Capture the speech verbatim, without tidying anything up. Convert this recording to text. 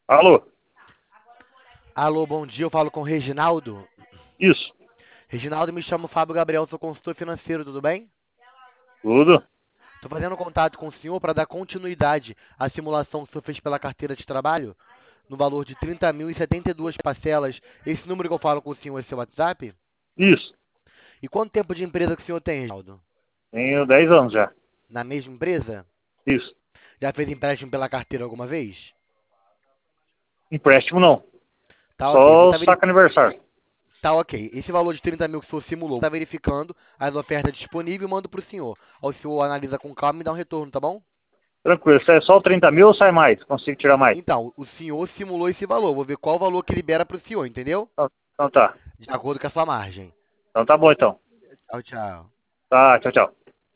Alô? Alô, bom dia, eu falo com o Reginaldo. Isso, Reginaldo, me chamo Fábio Gabriel, sou consultor financeiro, tudo bem? tudo? Estou fazendo contato com o senhor para dar continuidade à simulação que o senhor fez pela carteira de trabalho, no valor de trinta mil e setenta e duas parcelas. Esse número que eu falo com o senhor é seu WhatsApp? Isso. E quanto tempo de empresa que o senhor tem, Reginaldo? Tenho dez anos já. Na mesma empresa? Isso. Já fez empréstimo pela carteira alguma vez? Empréstimo não. Tá ok, vou Só o estar veri... saco aniversário. Tá ok. Esse valor de trinta mil que o senhor simulou, está verificando as ofertas disponíveis e mando para o senhor. Aí o senhor analisa com calma e me dá um retorno, tá bom? Tranquilo. Se é só trinta mil ou sai mais? Consigo tirar mais? Então, o senhor simulou esse valor. Vou ver qual valor que libera para o senhor, entendeu? Então, então tá. De acordo com a sua margem. Então tá bom então. Tchau, tchau. Tá, tchau, tchau.